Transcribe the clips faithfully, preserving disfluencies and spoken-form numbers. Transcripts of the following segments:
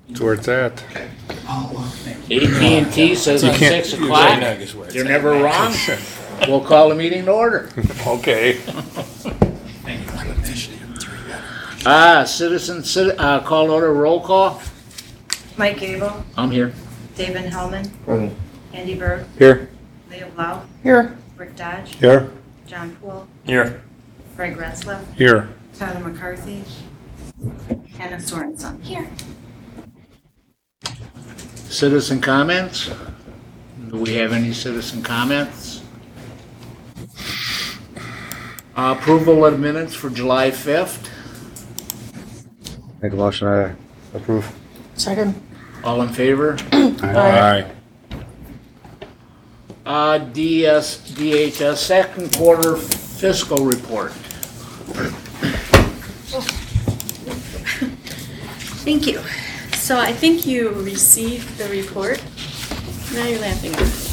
That's where it's at. A T and T says You on can't- six you o'clock. can't- You're never wrong. We'll call the meeting to order. Okay. Ah, citizen, citi- uh, call order, roll call. Mike Gable, I'm here. David Hellman, Andy Berg, Here. Leah Blau, Here. Rick Dodge, Here. John Poole, Here. Greg Retzlaff, Here. Tyler McCarthy, Hannah Sorensen. Here. Citizen comments? Do we have any citizen comments? Uh, Approval of minutes for July fifth. Make a motion, I approve. Second. All in favor? Aye. Uh, D S, D H S, second quarter fiscal report. Thank you. So I think you received the report. Now you're laughing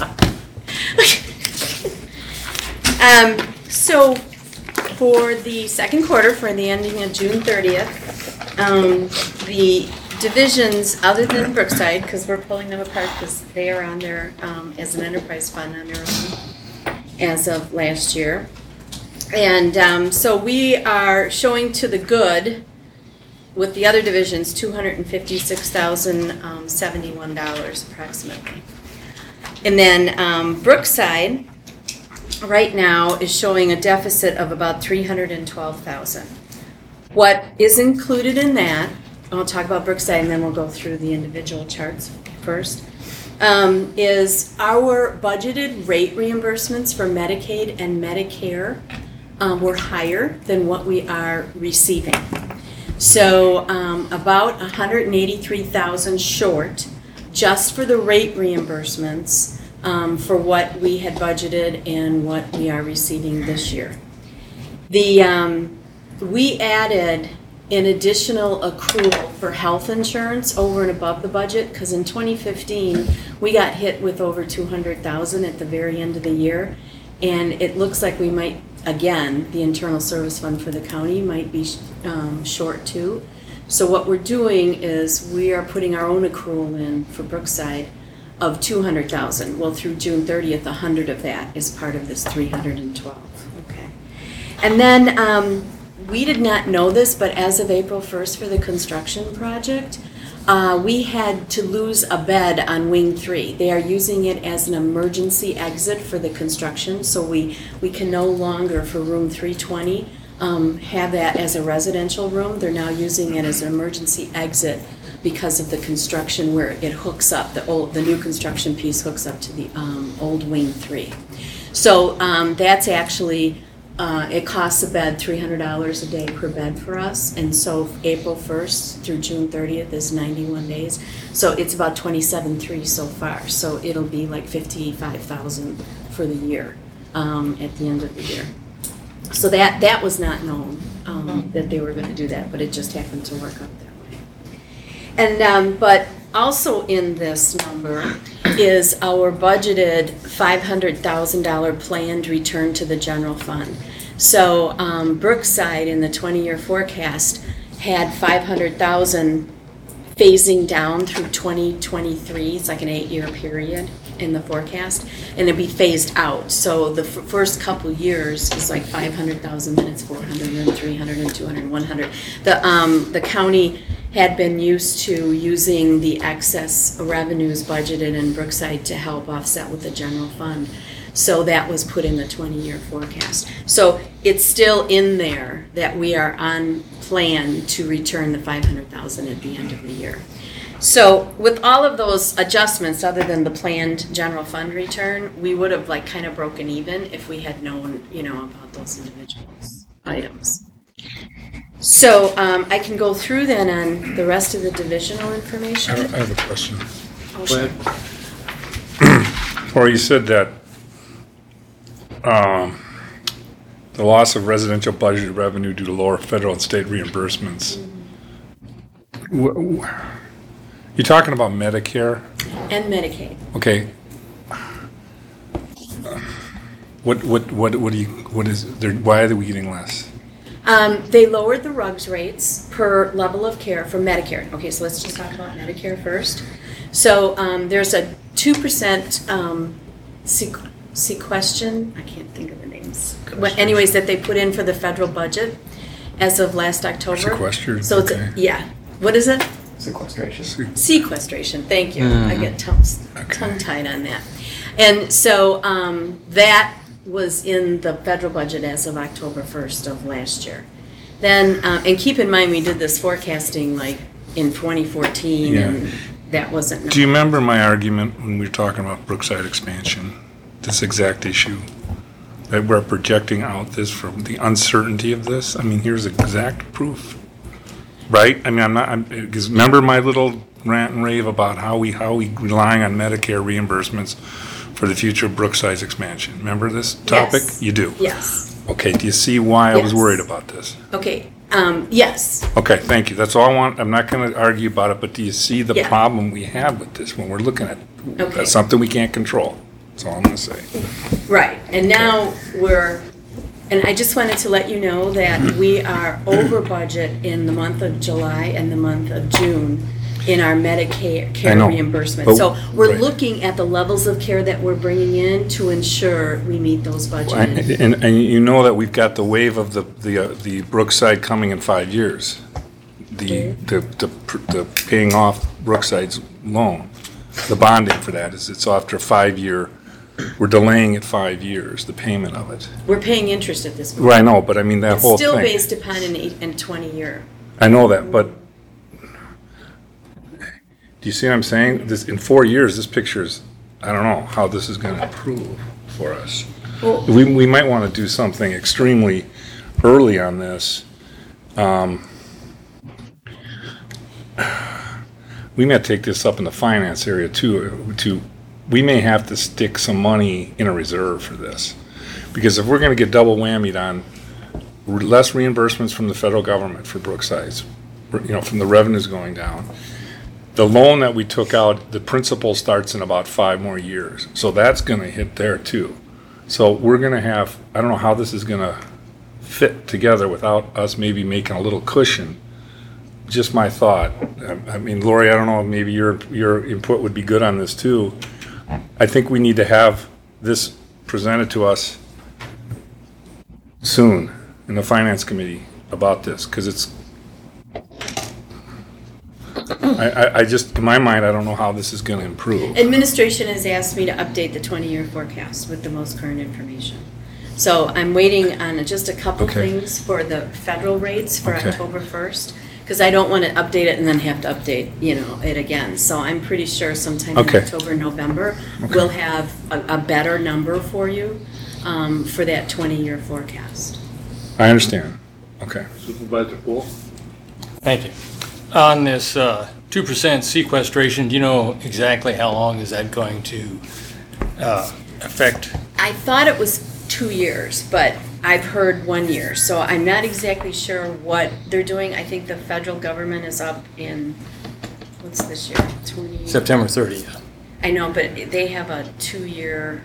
at me. um, so for the second quarter, for the ending of June thirtieth, um, the divisions, other than Brookside, because we're pulling them apart because they are on their, um, as an enterprise fund on their own as of last year. And um, so we are showing to the good with the other divisions, two hundred fifty-six thousand seventy-one dollars approximately. And then um, Brookside, right now, is showing a deficit of about three hundred twelve thousand dollars. What is included in that, I'll talk about Brookside and then we'll go through the individual charts first, um, is our budgeted rate reimbursements for Medicaid and Medicare um, were higher than what we are receiving. So um, about one hundred eighty-three thousand short just for the rate reimbursements um, for what we had budgeted and what we are receiving this year. The um, we added an additional accrual for health insurance over and above the budget because in twenty fifteen we got hit with over two hundred thousand at the very end of the year, and it looks like we might. Again, the internal service fund for the county might be um, short too. So what we're doing is we are putting our own accrual in for Brookside of two hundred thousand. Well, through June thirtieth, one hundred of that is part of this three hundred twelve. Okay. And then um, we did not know this, but as of April first for the construction project, Uh, we had to lose a bed on Wing three. They are using it as an emergency exit for the construction, so we, we can no longer, for room three twenty, um, have that as a residential room. They're now using it as an emergency exit because of the construction where it hooks up, the old, the new construction piece hooks up to the um, old Wing three. So um, that's actually, Uh, it costs a bed three hundred dollars a day per bed for us, and so April first through June thirtieth is ninety-one days. So it's about twenty-seven three so far. So it'll be like fifty-five thousand for the year um, at the end of the year. So that that was not known um, that they were going to do that, but it just happened to work out that way. And um, but also in this number is our budgeted five hundred thousand dollars planned return to the general fund. So um, Brookside in the twenty-year forecast had five hundred thousand dollars phasing down through twenty twenty-three. It's like an eight-year period in the forecast, and it'd be phased out. So the f- first couple years is like five hundred thousand, then it's four hundred, then three hundred, and two hundred, and one hundred. The um, the county had been used to using the excess revenues budgeted in Brookside to help offset with the general fund. So that was put in the twenty-year forecast. So it's still in there that we are on plan to return the five hundred thousand at the end of the year. So with all of those adjustments, other than the planned general fund return, we would have like kind of broken even if we had known, you know, about those individual items. So um, I can go through then on the rest of the divisional information. I have a question. Oh, sure. Or you said that um, the loss of residential budget revenue due to lower federal and state reimbursements. Wh- wh- You're talking about Medicare? And Medicaid. Okay. What what what what do you what is there? Why are we getting less? Um, they lowered the RUGS rates per level of care for Medicare. Okay, so let's just talk about Medicare first. So um, there's a two percent um, sequ- sequestration, I can't think of the names. But anyways, that they put in for the federal budget as of last October. Sequestered, So it's, a- okay. yeah. What is it? Sequestration. Sequestration, thank you. I get tongue, tongue-tied on that. And so um, that was in the federal budget as of October first of last year. Then, uh, and keep in mind, we did this forecasting like in twenty fourteen, Yeah. and that wasn't. Do you remember my argument when we were talking about Brookside expansion? This exact issue? That we're projecting out this from the uncertainty of this? I mean, here's exact proof. Right? I mean, I'm not, I'm, because remember my little rant and rave about how we, how we relying on Medicare reimbursements for the future of Brookside's expansion? Remember this topic? Yes. You do? Yes. Okay, do you see why I was Yes. worried about this? Okay. Um, yes. Okay, thank you. That's all I want. I'm not going to argue about it, but do you see the Yeah. problem we have with this when we're looking at, Okay. that's something we can't control. That's all I'm going to say. Right, and now we're, and I just wanted to let you know that we are over budget in the month of July and the month of June in our Medicare I care know, reimbursement. but- So we're right. looking at the levels of care that we're bringing in to ensure we meet those And, budgeted. and and you know that we've got the wave of the, the, uh, the Brookside coming in five years. The, the, the, pr- the paying off Brookside's loan, the bonding for that is, it's after a five-year, we're delaying it five years, the payment of it. We're paying interest at this point. Well, I know, but I mean, that whole It's thing. still based upon an eight and twenty year. I know that, but do you see what I'm saying? This, in four years, this picture's, I don't know how this is gonna improve for us. Well, We, we might wanna do something extremely early on this. Um, We may take this up in the finance area too, to, we may have to stick some money in a reserve for this. Because if we're gonna get double whammied on re- less reimbursements from the federal government for Brookside's, you know, from the revenues going down, the loan that we took out, the principal starts in about five more years. So that's gonna hit there too. So we're gonna have, I don't know how this is gonna fit together without us maybe making a little cushion. Just my thought. I- I mean, Lori, I don't know, maybe your, your input would be good on this too. I think we need to have this presented to us soon in the finance committee about this, because it's, I, I, I just, in my mind, I don't know how this is gonna improve. Administration has asked me to update the twenty-year forecast with the most current information. So I'm waiting on just a couple Okay. things for the federal rates for Okay. October first, because I don't want to update it and then have to update, you know, it again. So I'm pretty sure sometime in Okay. October, November, Okay. we'll have a, a better number for you um, for that twenty-year forecast. I understand. Okay. Supervisor Poole? Thank you. On this uh, two percent sequestration, do you know exactly how long is that going to uh, affect? I thought it was two years, but I've heard one year, so I'm not exactly sure what they're doing. I think the federal government is up in, what's this year, twenty? September thirtieth. I know, but they have a two-year,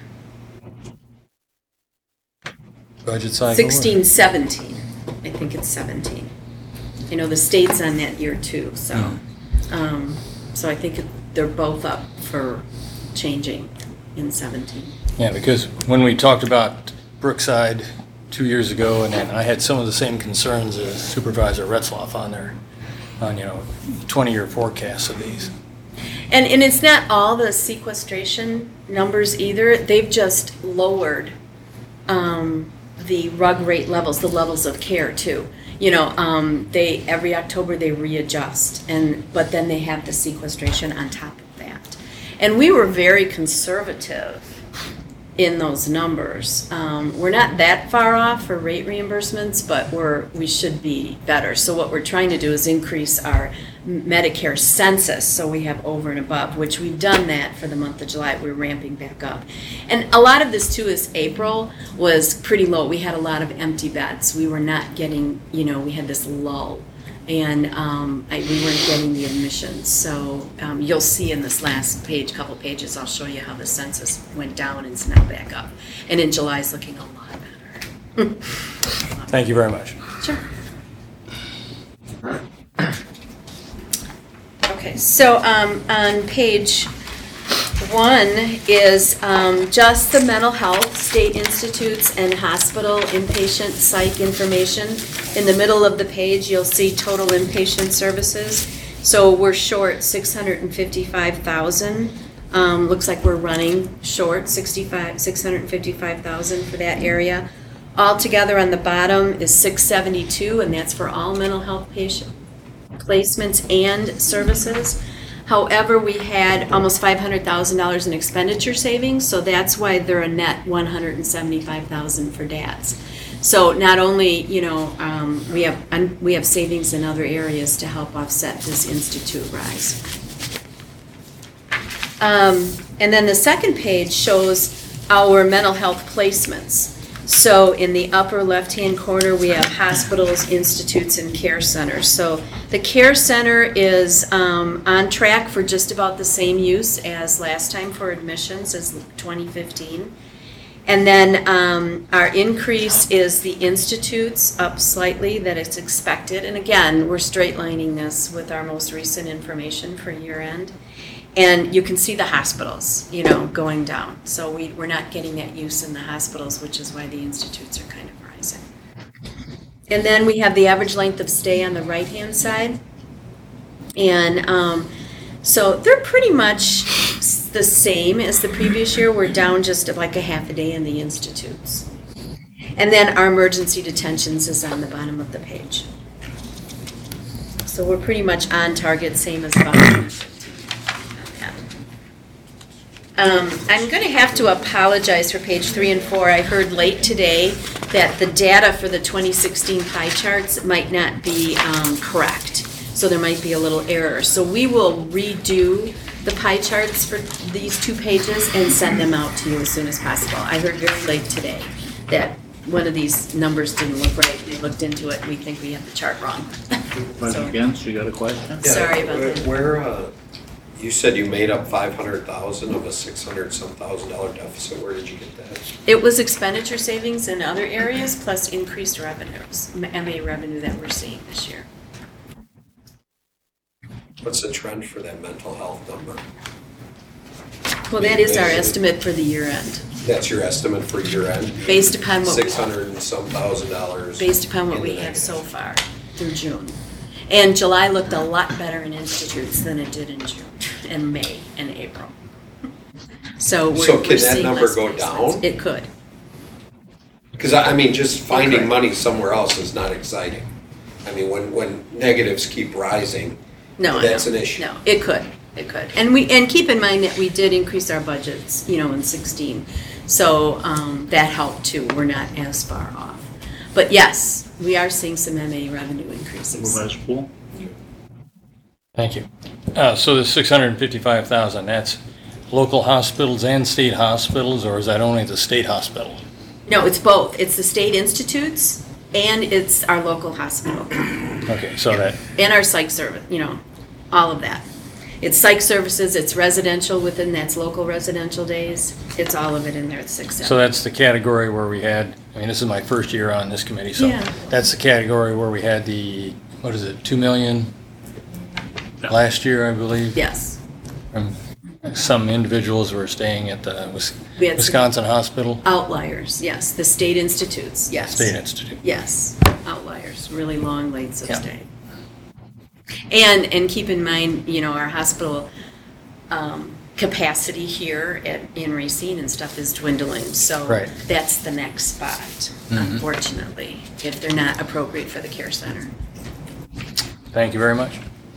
Budget cycle? or- sixteen, seventeen. I think it's seventeen. You know, the state's on that year too, so, um, so I think it- they're both up for changing in seventeen. Yeah, because when we talked about Brookside two years ago, and then I had some of the same concerns as Supervisor Retzloff on their, on, you know, twenty-year forecasts of these. And, and it's not all the sequestration numbers either. They've just lowered um, the rug rate levels, the levels of care too. You know, um, they, every October they readjust, and, but then they have the sequestration on top of that. And we were very conservative in those numbers. Um, we're not that far off for rate reimbursements, but we're, we should be better. So what we're trying to do is increase our Medicare census, so we have over and above, which we've done that for the month of July. We're ramping back up. And a lot of this too is April was pretty low. We had a lot of empty beds. We were not getting, you know, we had this lull. And um, I, we weren't getting the admissions. So um, you'll see in this last page, couple pages, I'll show you how the census went down and is now back up. And in July, it's looking a lot better. Thank you very much. Sure. Okay, so um, on page one is um, just the mental health, state institutes, and hospital inpatient psych information. In the middle of the page, you'll see total inpatient services. So we're short six hundred fifty-five thousand. Um, looks like we're running short sixty-five, six hundred fifty-five thousand for that area. Altogether on the bottom is six seventy-two, and that's for all mental health patient placements and services. However, we had almost five hundred thousand dollars in expenditure savings, so that's why they're a net one hundred seventy-five thousand dollars for D A Ds. So not only, you know, um, we have um, we have savings in other areas to help offset this institute rise. Um, and then the second page shows our mental health placements. So in the upper left-hand corner, we have hospitals, institutes, and care centers. So the care center is um, on track for just about the same use as last time for admissions, as twenty fifteen. And then um, our increase is the institutes up slightly, that it's expected. And again, we're straight lining this with our most recent information for year end. And you can see the hospitals, you know, going down. So we, we're not getting that use in the hospitals, which is why the institutes are kind of rising. And then we have the average length of stay on the right-hand side. And um, so they're pretty much the same as the previous year. We're down just like a half a day in the institutes. And then our emergency detentions is on the bottom of the page. So we're pretty much on target, same as twenty fifteen. Um, I'm going to have to apologize for page three and four. I heard late today that the data for the twenty sixteen pie charts might not be um, correct. So there might be a little error. So we will redo the pie charts for these two pages and send them out to you as soon as possible. I heard very late today that one of these numbers didn't look right. We looked into it. We think we have the chart wrong. But So- against, you got a question? Yeah, Sorry about where- that. Where, uh, you said you made up five hundred thousand of a six hundred some thousand dollar deficit. Where did you get that? It was expenditure savings in other areas plus increased revenues, M A revenue that we're seeing this year. What's the trend for that mental health number? Well, that is our estimate for the year end, That's your estimate for year end? based upon what, Six we- hundred and some thousand dollars. based upon what in we the have so negative. far through June. And July looked a lot better in institutes than it did in June, and May, and April. So we're, So we're can that seeing number less go placements. down? It could. Because I I mean, just finding Correct. money somewhere else is not exciting. I mean, when, when negatives keep rising, No, I that's know. an issue. No, it could, it could. And we, and keep in mind that we did increase our budgets, you know, in sixteen. So, um, that helped too. We're not as far off. But yes, we are seeing some M A revenue increases. Supervisor Poole? Thank you. Uh, So the six hundred fifty-five thousand, that's local hospitals and state hospitals, or is that only the state hospital? No, it's both. It's the state institutes and it's our local hospital. Okay, so that, And our psych service, you know, all of that. It's psych services, it's residential within, that's local residential days. It's all of it in there, it's six so seven. that's the category where we had, I mean, this is my first year on this committee, so Yeah. that's the category where we had the, what is it, two million last year, I believe? Yes. From some individuals were staying at the Wis- We had some- Wisconsin Hospital, Outliers, yes. The state institutes, yes. State Institute. Yes, outliers, really long lengths of Yeah. stay. And, and keep in mind, you know, our hospital um, capacity here at, in Racine and stuff is dwindling. So Right. that's the next spot, Mhm. unfortunately, if they're not appropriate for the care center. Thank you very much.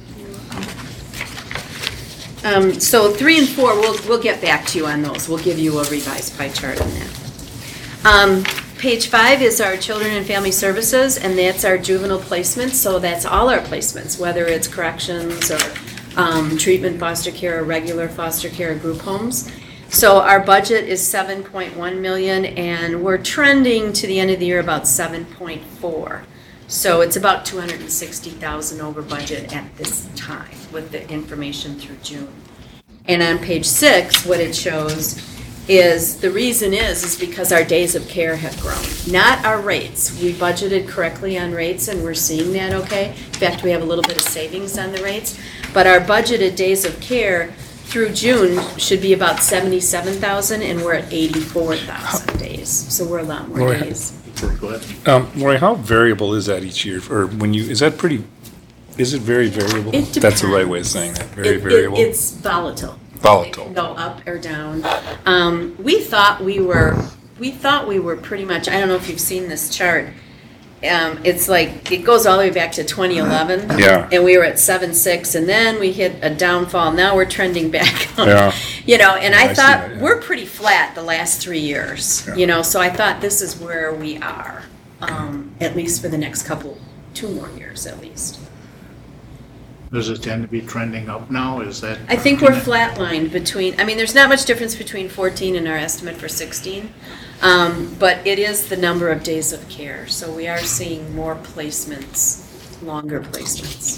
Um, So three and four, we'll, we'll get back to you on those. We'll give you a revised pie chart on that. Um, Page five is our children and family services, and that's our juvenile placements. So that's all our placements, whether it's corrections or um, treatment foster care, or regular foster care, or group homes. So our budget is seven point one million, and we're trending to the end of the year about seven point four. So it's about two hundred sixty thousand over budget at this time with the information through June. And on page six, what it shows is, the reason is, is because our days of care have grown, not our rates. We budgeted correctly on rates and we're seeing that okay. In fact, we have a little bit of savings on the rates. But our budgeted days of care through June should be about seventy-seven thousand and we're at eighty-four thousand days. So we're a lot more Lori, days. Go ahead. Um, Lori, how variable is that each year? Or when you, is that pretty, is it very variable? It That's the right way of depends. saying that, very It- it- variable. It's volatile. Volatile. It can go up or down. Um, we thought we were, we thought we were pretty much, I don't know if you've seen this chart. Um, it's like, it goes all the way back to twenty eleven. Yeah. And we were at seven six, and then we hit a downfall. Now we're trending back up. Yeah. You know, and Yeah, I I see thought, that, yeah. we're pretty flat the last three years, Yeah. you know, so I thought this is where we are, um, at least for the next couple, two more years at least. Does it tend to be trending up now? Is that? I think we're flatlined between, I mean, there's not much difference between fourteen and our estimate for sixteen. Um, but it is the number of days of care. So we are seeing more placements, longer placements.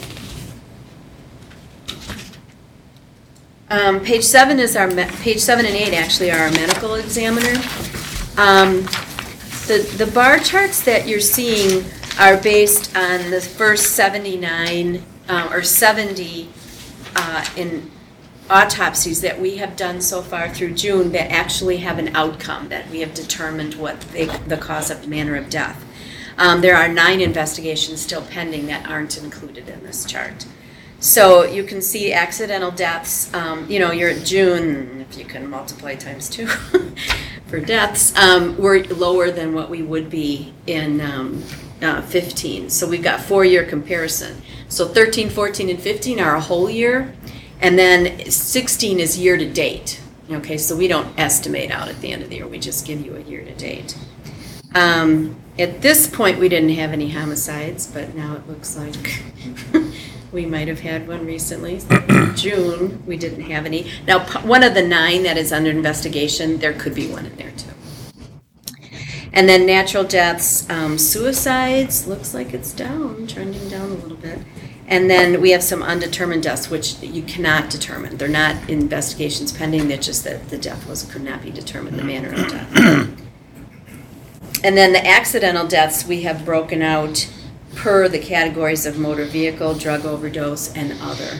Um, page seven is our, me- page seven and eight actually are our medical examiner. Um, the, the bar charts that you're seeing are based on the first seventy-nine, uh, or seventy, uh, in autopsies that we have done so far through June that actually have an outcome, that we have determined what they, the cause of manner of death. Um, there are nine investigations still pending that aren't included in this chart. So you can see accidental deaths, um, you know, you're at June, if you can multiply times two for deaths, um, we're lower than what we would be in um, uh, fifteen. So we've got four-year comparison. So thirteen, fourteen, and fifteen are a whole year. And then sixteen is year-to-date, okay, so we don't estimate out at the end of the year, we just give you a year-to-date. Um, at this point, we didn't have any homicides, but now it looks like we might have had one recently. In June, we didn't have any. Now, p- one of the nine that is under investigation, there could be one in there too. And then natural deaths, um, suicides, looks like it's down, trending down a little bit. And then we have some undetermined deaths, which you cannot determine. They're not investigations pending, they're just that the death was, could not be determined, the manner of death. And then the accidental deaths, we have broken out per the categories of motor vehicle, drug overdose, and other.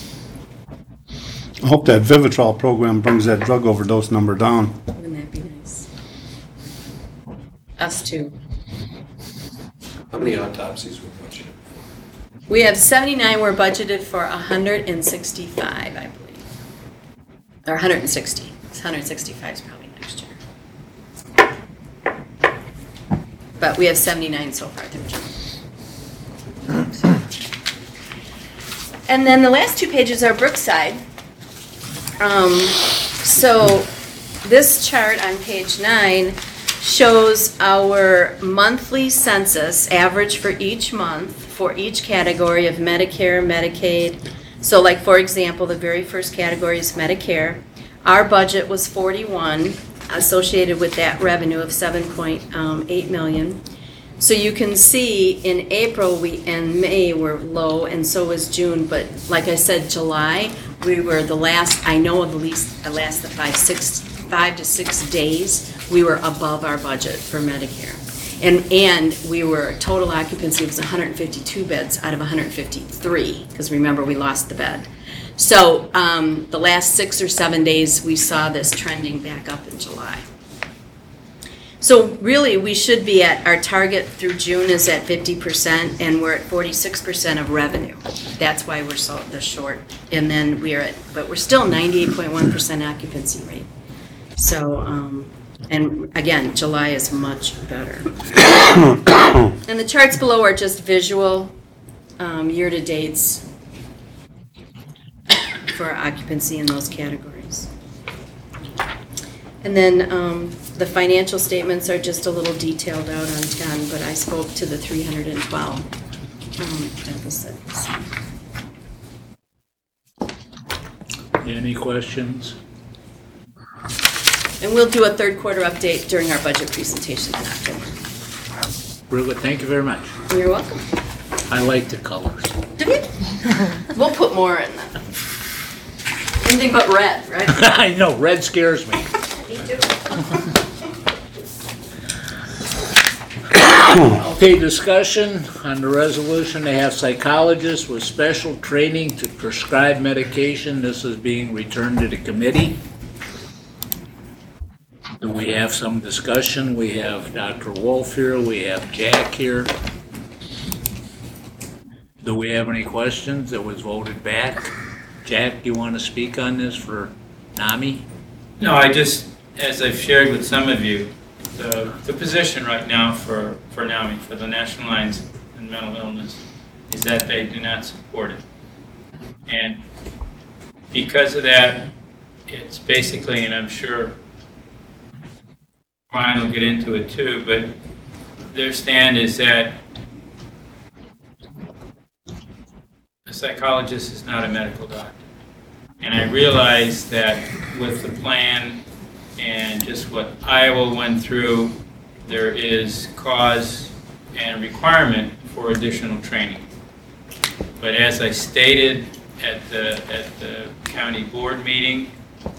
I hope that Vivitrol program brings that drug overdose number down. Wouldn't that be nice? Us too. How many autopsies were budgeted? We have seventy-nine, we're budgeted for one hundred sixty-five, I believe. Or one hundred sixty. It's one hundred sixty-five is probably next year. But we have seventy-nine so far through June. And then the last two pages are Brookside. Um, so this chart on page nine shows our monthly census average for each month for each category of Medicare, Medicaid. So like, for example, the very first category is Medicare. Our budget was forty-one, associated with that revenue of seven point eight million. So you can see in April we and May were low, and so was June. But like I said, July we were the last. I know of the least the last the five six five to six days we were above our budget for Medicare, and and we were total occupancy was one hundred fifty-two beds out of one hundred fifty-three because remember we lost the bed. So um, the last six or seven days we saw this trending back up in July. So really, we should be at, our target through June is at fifty percent, and we're at forty-six percent of revenue. That's why we're so the short. And then we are at, but we're still ninety-eight point one percent occupancy rate. So, um, and again, July is much better. And the charts below are just visual um, year-to-dates for occupancy in those categories. And then um, the financial statements are just a little detailed out on ten, but I spoke to the three hundred twelve um, deficits. Any questions? And we'll do a third quarter update during our budget presentation in October. Real good, thank you very much. You're welcome. I like the colors. Do you? We'll put more in that. Anything but red, right? I know, red scares me. Okay, discussion on the resolution to have psychologists with special training to prescribe medication. This is being returned to the committee. Do we have some discussion? We have Doctor Wolf here, we have Jack here. Do we have any questions? It was voted back. Jack, do you want to speak on this for NAMI? No, I just, as I've shared with some of you, the, the position right now for, for NAMI, for the National Alliance on Mental Illness, is that they do not support it. And because of that, it's basically, and I'm sure Brian will get into it too, but their stand is that a psychologist is not a medical doctor. And I realize that with the plan and just what Iowa went through, there is cause and requirement for additional training. But as I stated at the, at the county board meeting,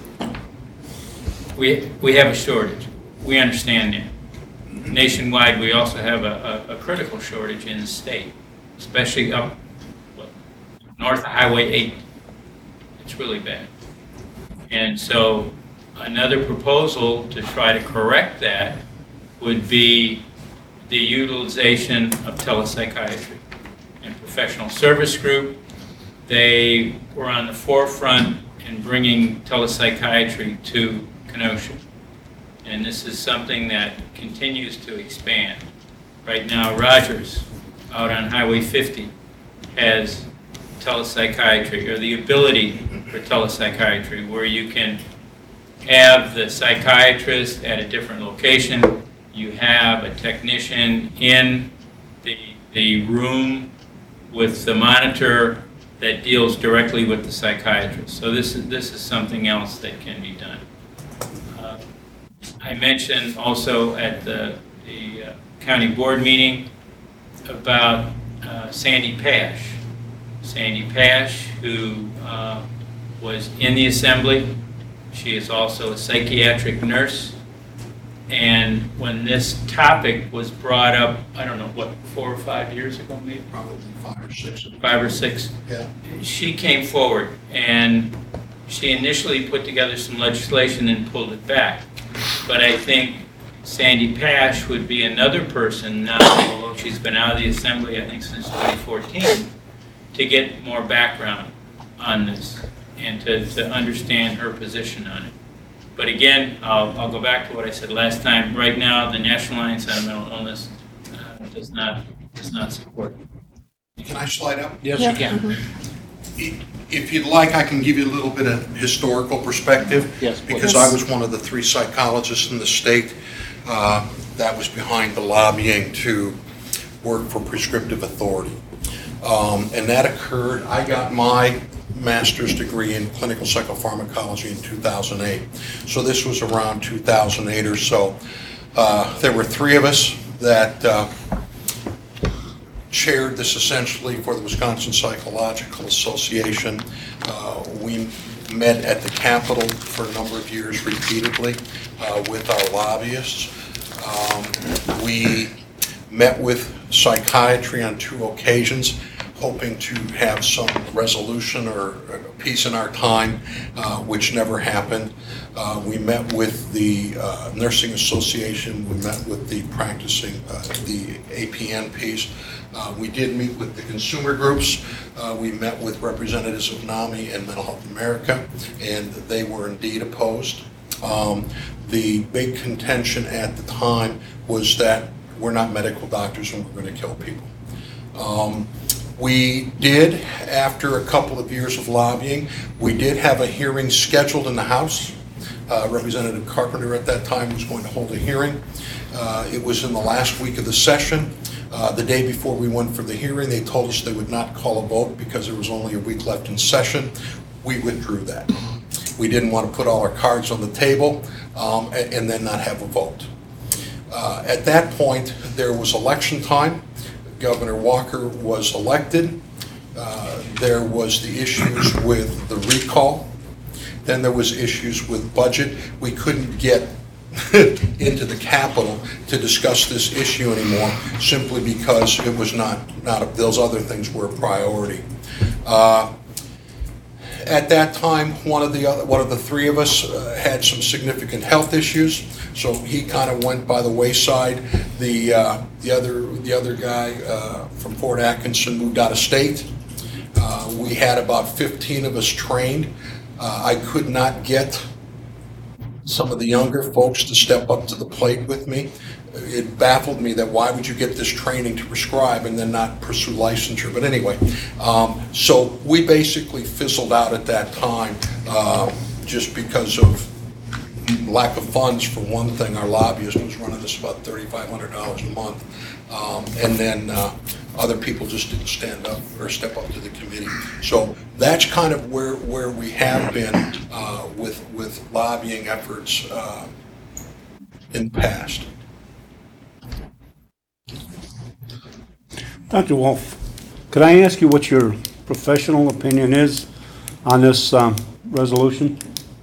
we, we have a shortage. We understand that. Nationwide, we also have a, a, a critical shortage in the state, especially up north of Highway eight. It's really bad. And so another proposal to try to correct that would be the utilization of telepsychiatry. And Professional Service Group, they were on the forefront in bringing telepsychiatry to Kenosha. And this is something that continues to expand. Right now, Rogers, out on Highway fifty, has telepsychiatry, or the ability for telepsychiatry, where you can have the psychiatrist at a different location, you have a technician in the, the room with the monitor that deals directly with the psychiatrist. So this is, this is something else that can be done. Uh, I mentioned also at the, the uh, county board meeting about uh, Sandy Pash. Sandy Pash, who uh, was in the assembly. She is also a psychiatric nurse. And when this topic was brought up, I don't know, what, four or five years ago, maybe? Probably five or six. Five or six. Yeah. She came forward, and she initially put together some legislation and pulled it back. But I think Sandy Pash would be another person now, although she's been out of the assembly, I think, since twenty fourteen, to get more background on this and to, to understand her position on it. But again, I'll, I'll go back to what I said last time. Right now, the National Alliance on Mental Illness uh, does not does not support it. Can I slide up? Yes, you can. If you'd like, I can give you a little bit of historical perspective. Yes, please. Because I was one of the three psychologists in the state uh, that was behind the lobbying to work for prescriptive authority. Um, and that occurred, I got my master's degree in clinical psychopharmacology in two thousand eight. So this was around two thousand eight or so. Uh, there were three of us that uh, chaired this essentially for the Wisconsin Psychological Association. Uh, we met at the Capitol for a number of years repeatedly uh, with our lobbyists. Um, we met with psychiatry on two occasions, hoping to have some resolution or peace in our time, uh, which never happened. Uh, we met with the uh, Nursing Association, we met with the practicing, uh, the A P N piece. Uh, we did meet with the consumer groups. Uh, we met with representatives of NAMI and Mental Health America, and they were indeed opposed. Um, the big contention at the time was that we're not medical doctors and we're going to kill people. Um, we did, after a couple of years of lobbying, we did have a hearing scheduled in the House. Uh, Representative Carpenter at that time was going to hold a hearing. Uh, it was in the last week of the session. Uh, the day before we went for the hearing, they told us they would not call a vote because there was only a week left in session. We withdrew that. We didn't want to put all our cards on the table um, and, and then not have a vote. Uh, at that point, there was election time. Governor Walker was elected. Uh, there was the issues with the recall. Then there was issues with budget. We couldn't get into the Capitol to discuss this issue anymore, simply because it was not, not, those other things were a priority. Uh, At that time, one of the other, one of the three of us uh, had some significant health issues, so he kind of went by the wayside. The uh, the other the other guy uh, from Fort Atkinson moved out of state. Uh, we had about fifteen of us trained. Uh, I could not get some of the younger folks to step up to the plate with me. It baffled me that why would you get this training to prescribe and then not pursue licensure? But anyway, um, so we basically fizzled out at that time uh, just because of lack of funds, for one thing. Our lobbyist was running us about thirty-five hundred dollars a month. Um, and then uh, other people just didn't stand up or step up to the committee. So that's kind of where, where we have been uh, with, with lobbying efforts uh, in the past. Doctor Wolf, could I ask you what your professional opinion is on this um, resolution?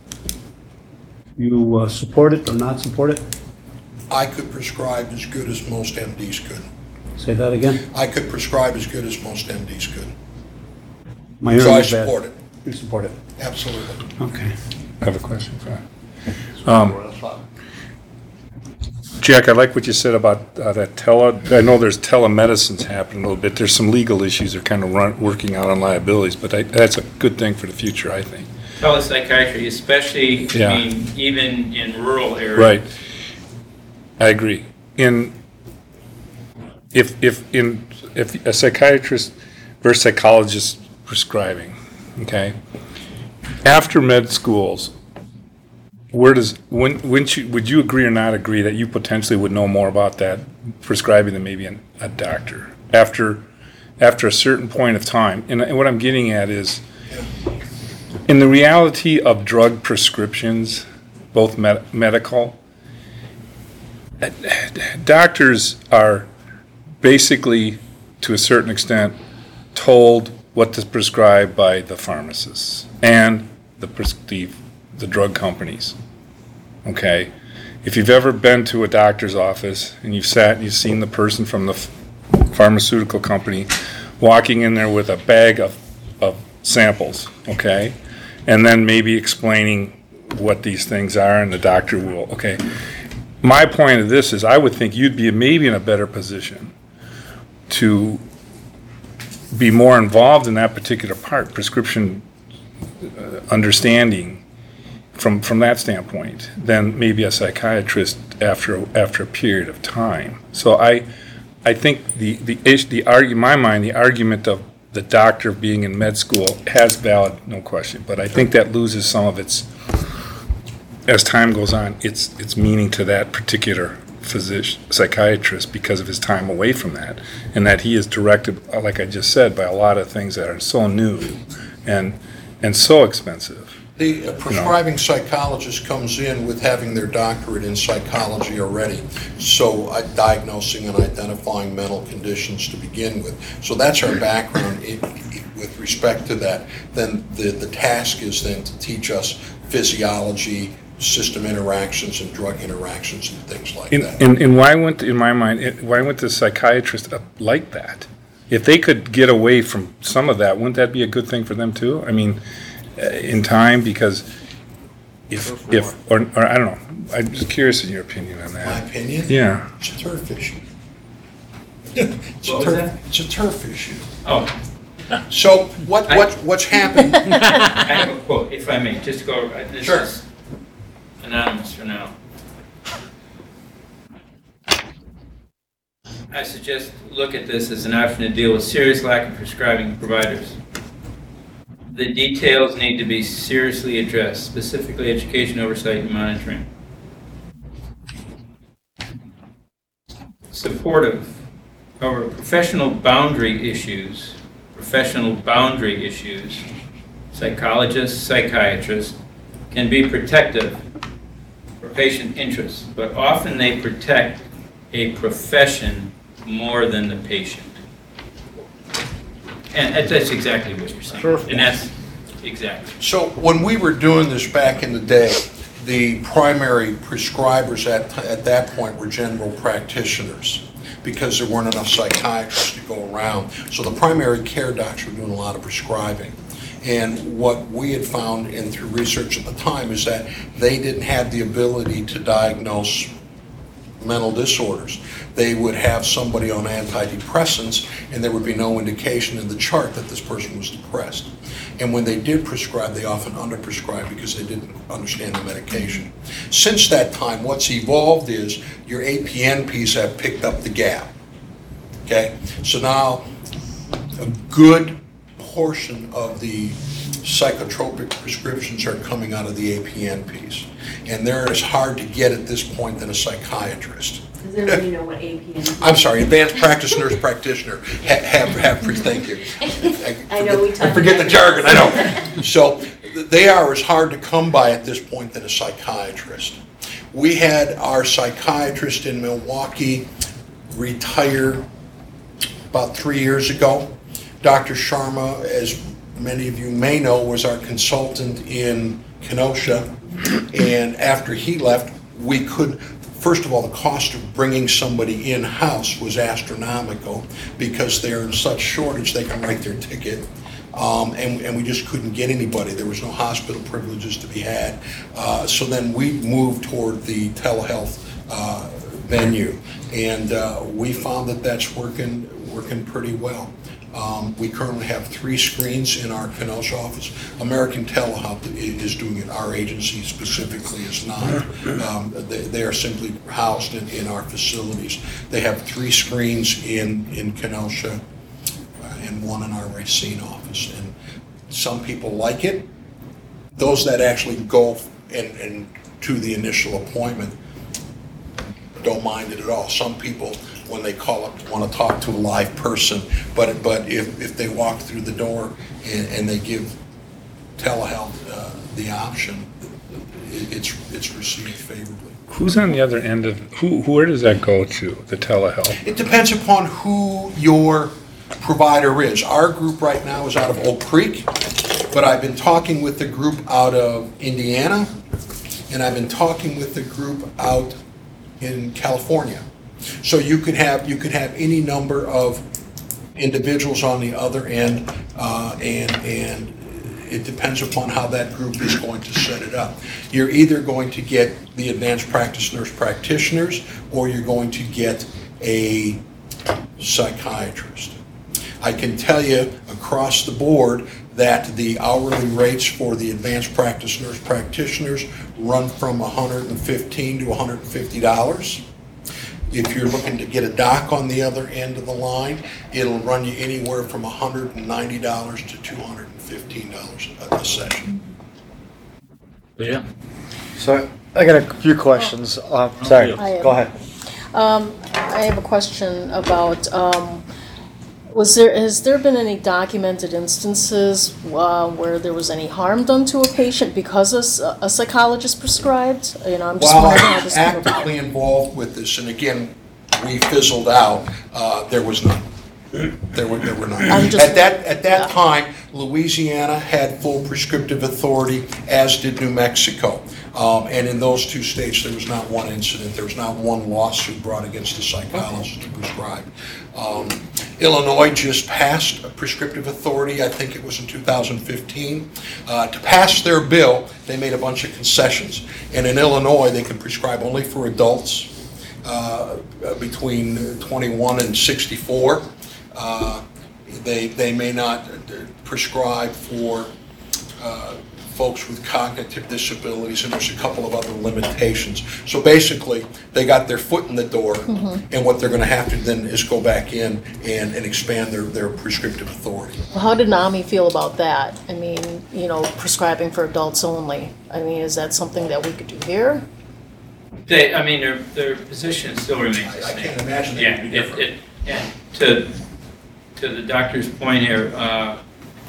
You uh, support it or not support it? I could prescribe as good as most M Ds could. Say that again? I could prescribe as good as most M Ds could. My So I hearing's bad. support it, You support it? absolutely. Okay. I have a question for you. Um, Jack, I like what you said about uh, that tele, I know there's telemedicine's happening a little bit. There's some legal issues that are kind of run, working out on liabilities, but I, that's a good thing for the future, I think. Telepsychiatry, especially, Yeah. I mean, even in rural areas. Right. I agree. In, if, if, in, if a psychiatrist versus psychologist prescribing, okay? After med schools, where does, when, when you, would you agree or not agree that you potentially would know more about that prescribing than maybe an, a doctor? After, after a certain point of time, and, and what I'm getting at is, in the reality of drug prescriptions, both med- medical, doctors are basically, to a certain extent, told what to prescribe by the pharmacists and the, pres- the, the drug companies. Okay? If you've ever been to a doctor's office and you've sat and you've seen the person from the f- pharmaceutical company walking in there with a bag of, of samples, okay? And then maybe explaining what these things are, and the doctor will, okay. My point of this is I would think you'd be maybe in a better position to be more involved in that particular part, prescription uh, understanding from from that standpoint, than maybe a psychiatrist after after a period of time. So I I think the the issue, the argue, in my mind, the argument of the doctor being in med school has valid, no question, but I think that loses some of its, as time goes on, its its meaning to that particular physician, psychiatrist, because of his time away from that, and that he is directed, like I just said, by a lot of things that are so new and and so expensive. The uh, prescribing psychologist comes in with having their doctorate in psychology already, so uh, diagnosing and identifying mental conditions to begin with. So that's our background in, with respect to that. Then the, the task is then to teach us physiology, system interactions, and drug interactions, and things like And, that. and, and why wouldn't, in my mind, it, why wouldn't the psychiatrist up like that? If they could get away from some of that, wouldn't that be a good thing for them too? I mean, uh, in time, because if, if, or, or I don't know, I'm just curious in your opinion on My that. opinion? Yeah. It's a turf issue. It's a What was turf, that? it's a turf issue. Oh, So what, what, what's happened, I have a quote, if I may, just go, uh, this Sure. is anonymous for now. I suggest look at this as an option to deal with serious lack of prescribing providers. The details need to be seriously addressed, specifically education, oversight, and monitoring. Supportive. However, professional boundary issues, professional boundary issues, psychologists, psychiatrists, can be protective for patient interests, but often they protect a profession more than the patient. And that- that's exactly what you're saying. Sure. And that's exactly. so when we were doing this back in the day, the primary prescribers at, at that point were general practitioners because there weren't enough psychiatrists to go around. So the primary care docs were doing a lot of prescribing. And what we had found in through research at the time is that they didn't have the ability to diagnose mental disorders. They would have somebody on antidepressants and there would be no indication in the chart that this person was depressed. And when they did prescribe, they often underprescribed because they didn't understand the medication. Since that time, what's evolved is your A P N Ps have picked up the gap. Okay? So now a good portion of the psychotropic prescriptions are coming out of the A P N Ps. And they're as hard to get at this point than a psychiatrist. Does everybody know what A P N is? I'm sorry, advanced practice nurse practitioner. Ha- Have, have, thank you. I know we I talked forget about the jargon, I know. So th- they are as hard to come by at this point than a psychiatrist. We had our psychiatrist in Milwaukee retire about three years ago. Doctor Sharma, as many of you may know, was our consultant in Kenosha. And after he left, we could, first of all, the cost of bringing somebody in-house was astronomical because they're in such shortage they can write their ticket. Um, and, and we just couldn't get anybody. There was no hospital privileges to be had. Uh, so then we moved toward the telehealth uh, venue. And uh, we found that that's working, working pretty well. Um, we currently have three screens in our Kenosha office. American Telehealth is doing it. Our agency specifically is not. Um, they, they are simply housed in, in our facilities. They have three screens in, in Kenosha uh, and one in our Racine office. And some people like it. Those that actually go and, and to the initial appointment don't mind it at all. Some people, when they call up, want to talk to a live person, but but if, if they walk through the door and, and they give telehealth uh, the option, it, it's it's received favorably. Who's on the other end of, who, who- where does that go to, the telehealth? It depends upon who your provider is. Our group right now is out of Oak Creek, but I've been talking with the group out of Indiana, and I've been talking with the group out in California. So you could have, you could have any number of individuals on the other end, uh, and, and it depends upon how that group is going to set it up. You're either going to get the advanced practice nurse practitioners, or you're going to get a psychiatrist. I can tell you across the board that the hourly rates for the advanced practice nurse practitioners run from one hundred fifteen dollars to one hundred fifty dollars. If you're looking to get a doc on the other end of the line, it'll run you anywhere from one hundred ninety dollars to two hundred fifteen dollars a session. Yeah. So I got a few questions. Uh, sorry, I have- go ahead. Um, I have a question about, um, was there, has there been any documented instances uh, where there was any harm done to a patient because a s- a psychologist prescribed? You know, I'm just While wondering how I'm this came about. actively involved with this, and again, we fizzled out, uh, there was none. There were, there were none. I'm just- At that, at that yeah. time, Louisiana had full prescriptive authority, as did New Mexico. Um, and in those two states, there was not one incident, there was not one lawsuit brought against a psychologist to prescribe. Um, Illinois just passed a prescriptive authority, I think it was in two thousand fifteen. Uh, to pass their bill, they made a bunch of concessions. And in Illinois, they can prescribe only for adults uh, between twenty-one and sixty-four. Uh, They, they may not prescribe for uh, folks with cognitive disabilities, and there's a couple of other limitations. So basically, they got their foot in the door, and what they're going to have to then is go back in and, and expand their, their prescriptive authority. Well, how did NAMI feel about that? I mean, you know, prescribing for adults only. I mean, is that something that we could do here? They, I mean, their, their position still remains the I I same. can't imagine that Yeah, would be it, different. it, yeah, to, to the doctor's point here, uh,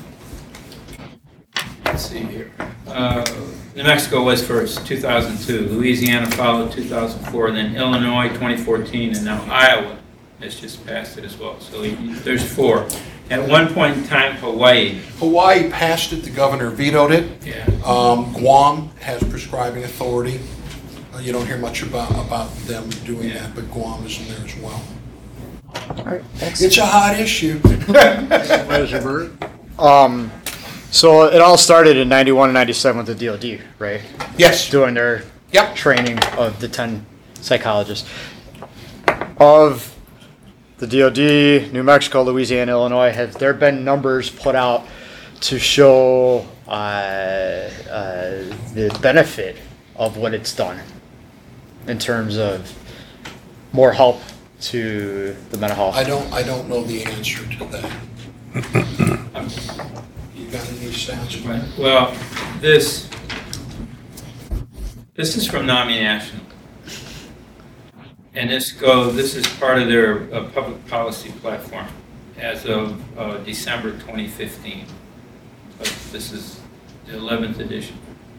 let's see here. Uh, New Mexico was first, two thousand two, Louisiana followed two thousand four, then Illinois twenty fourteen, and now Iowa has just passed it as well. So you- there's four. At one point in time, Hawaii. Hawaii passed it, the governor vetoed it. Yeah. Um, Guam has prescribing authority. Uh, You don't hear much about, about them doing that, but Guam is in there as well. All right, thanks. It's a hot issue. Supervisor Um, so it all started in ninety-one and ninety-seven with the D O D, right? Yes. Doing their Yep. training of the ten psychologists. Of the D O D, New Mexico, Louisiana, Illinois, have there been numbers put out to show uh, uh, the benefit of what it's done in terms of more help to the mental health? I don't, I don't know the answer to that. You got any stats? Right. Well, this, this is from NAMI National. And this go, this is part of their uh, public policy platform as of uh, December twenty fifteen. But this is the eleventh edition.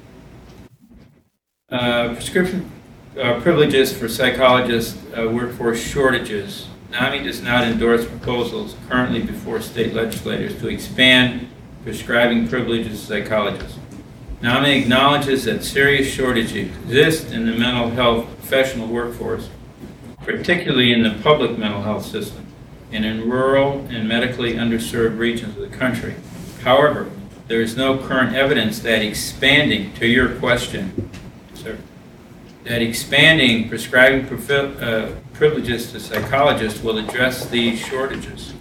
Uh, prescription uh, privileges for psychologists, uh, workforce shortages. NAMI does not endorse proposals currently before state legislators to expand prescribing privileges to psychologists. NAMI acknowledges that serious shortages exist in the mental health professional workforce, particularly in the public mental health system and in rural and medically underserved regions of the country. However, there is no current evidence that expanding, to your question, sir, that expanding prescribing privi- uh, privileges to psychologists will address these shortages.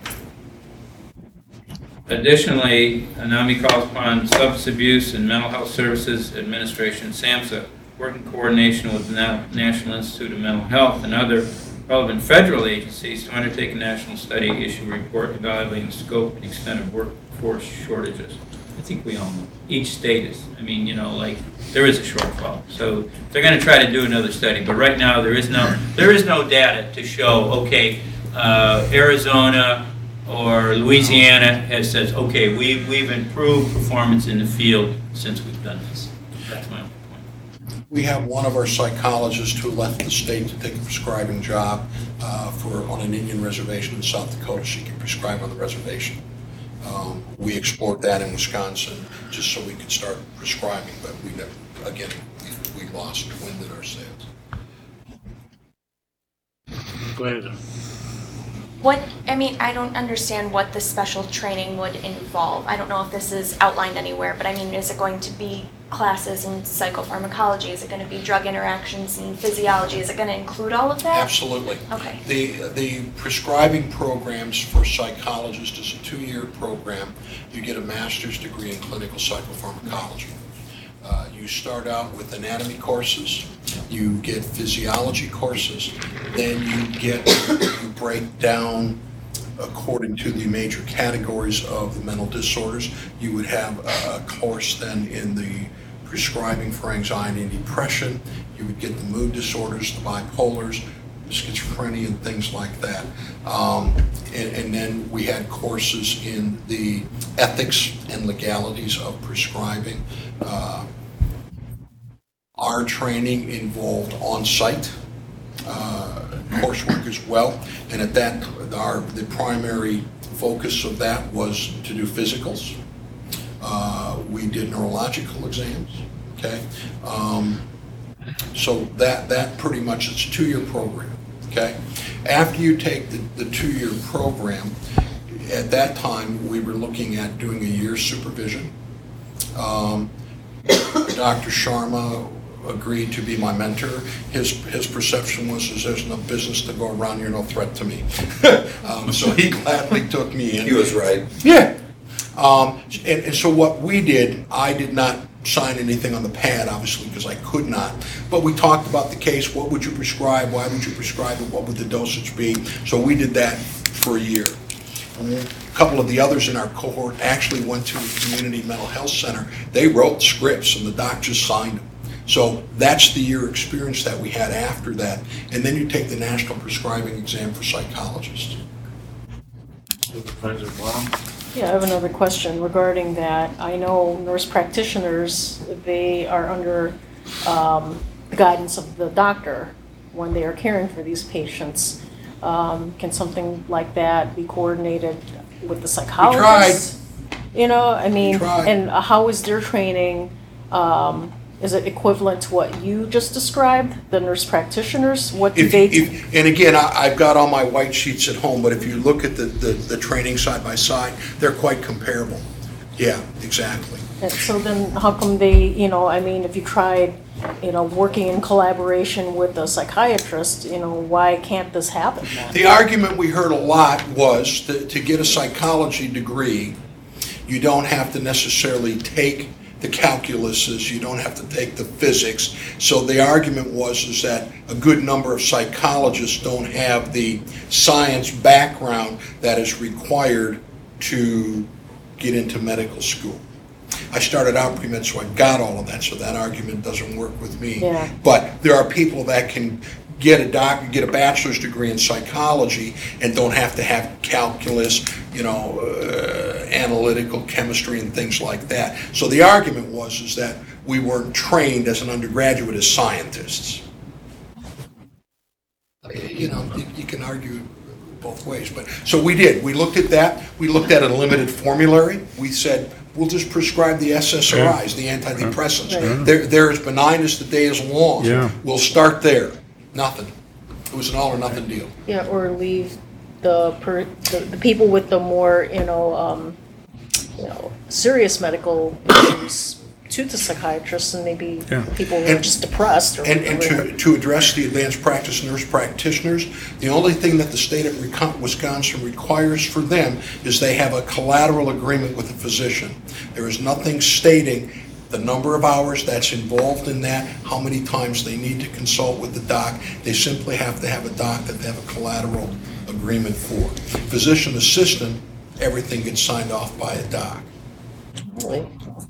Additionally, NAMI calls upon Substance Abuse and Mental Health Services Administration, SAMHSA, work in coordination with the Na- National Institute of Mental Health and other relevant federal agencies to undertake a national study, issue a report evaluating the scope and extent of workforce shortages. I think we all know. Each state is, I mean, you know, like, there is a shortfall. So they're going to try to do another study. But right now, there is no, there is no data to show, okay, uh, Arizona or Louisiana has says, okay, we've, we've improved performance in the field since we've done this. That's my point. We have one of our psychologists who left the state to take a prescribing job uh, for on an Indian reservation in South Dakota. She can prescribe on the reservation. Um, we explored that in Wisconsin just so we could start prescribing, but we never, again, we, we lost wind in our sails. Go ahead. What, I mean, I don't understand what the special training would involve. I don't know if this is outlined anywhere, but I mean, is it going to be classes in psychopharmacology? Is it going to be drug interactions and physiology? Is it going to include all of that? Absolutely. Okay. The, the prescribing programs for psychologists is a two-year program. You get a master's degree in clinical psychopharmacology. Uh, you start out with anatomy courses, you get physiology courses, then you get, you break down according to the major categories of the mental disorders. You would have a course then in the prescribing for anxiety and depression. You would get the mood disorders, the bipolars, schizophrenia, and things like that. Um, and, and then we had courses in the ethics and legalities of prescribing. Uh, our training involved on-site uh, coursework as well, and at that, our the primary focus of that was to do physicals. Uh, we did neurological exams. Okay, um, so that that pretty much it's a two-year program. Okay, after you take the, the two-year program, at that time we were looking at doing a year's supervision. Um, Doctor Sharma agreed to be my mentor. His his perception was is there's no business to go around here, no threat to me. um, so he gladly took me in. He was right. Yeah. Um, and, and so what we did, I did not sign anything on the pad, obviously, because I could not. But we talked about the case. What would you prescribe? Why would you prescribe it? What would the dosage be? So we did that for a year. A couple of the others in our cohort actually went to a community mental health center. They wrote scripts and the doc just signed them. So that's the year experience that we had after that. And then you take the national prescribing exam for psychologists. Supervisor Blau? Yeah, I have another question regarding that. I know nurse practitioners, they are under um, the guidance of the doctor when they are caring for these patients. Um, can something like that be coordinated with the psychologists? You know, I mean, tried. and how is their training? Um, is it equivalent to what you just described, the nurse practitioners? What do If, they? if, and again, I, I've got all my white sheets at home, but if you look at the, the, the training side by side, they're quite comparable. Yeah, exactly. And so then, how come they? You know, I mean, if you tried, you know, working in collaboration with a psychiatrist, you know, why can't this happen then? The argument we heard a lot was that to get a psychology degree, you don't have to necessarily take the calculuses, you don't have to take the physics. So the argument was is that a good number of psychologists don't have the science background that is required to get into medical school. I started out pre-med, so I got all of that, so that argument doesn't work with me. Yeah. But there are people that can get a doc, get a bachelor's degree in psychology and don't have to have calculus, you know, uh, analytical chemistry and things like that. So the argument was is that we weren't trained as an undergraduate as scientists. You know, you, you can argue both ways, but so we did. We looked at that. We looked at a limited formulary. We said, we'll just prescribe the S S R Is, the antidepressants. Right. They're, they're as benign as the day is long. Yeah. We'll start there. Nothing. It was an all or nothing deal. Yeah, or leave the per, the, the people with the more, you know, um, you know, serious medical issues to the psychiatrists, and maybe Yeah. people who are And- just depressed or. And, and to, to address the advanced practice nurse practitioners, the only thing that the state of Recon- Wisconsin requires for them is they have a collateral agreement with the physician. There is nothing stating the number of hours that's involved in that, how many times they need to consult with the doc. They simply have to have a doc that they have a collateral agreement for. Physician assistant, everything gets signed off by a doc. Really?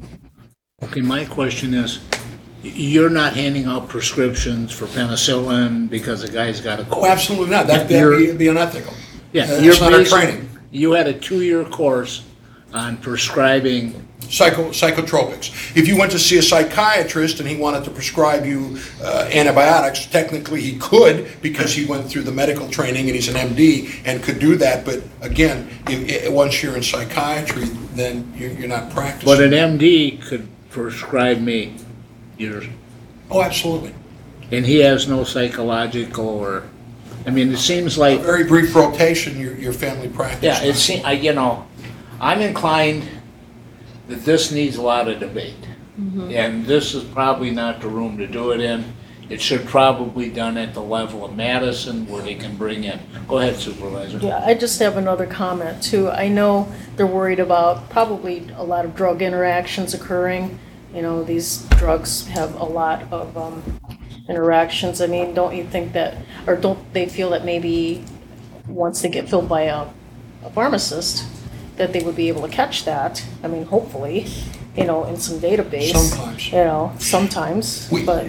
Okay, my question is, y- you're not handing out prescriptions for penicillin because a guy's got a Oh, cold? absolutely not. That, that'd You're- be, be unethical. Yeah, Uh, you're That's not our basic- training. You had a two-year course on prescribing. Psycho, psychotropics. If you went to see a psychiatrist and he wanted to prescribe you uh, antibiotics, technically he could because he went through the medical training and he's an M D and could do that. But again, if, if, once you're in psychiatry, then you're, you're not practicing. But an M D could prescribe me yours, Oh, absolutely. and he has no psychological or, I mean, it seems A like, very brief rotation, your, your family practice. yeah, it seems, I, you know, I'm inclined that this needs a lot of debate. And this is probably not the room to do it in. It should probably be done at the level of Madison where they can bring in. Go ahead, Supervisor. Yeah, I just have another comment too. I know they're worried about probably a lot of drug interactions occurring. You know, these drugs have a lot of um, interactions. I mean, don't you think that, or don't they feel that maybe once they get filled by a, a pharmacist, that they would be able to catch that? I mean, hopefully, you know, in some database. Sometimes. You know, sometimes, We- but.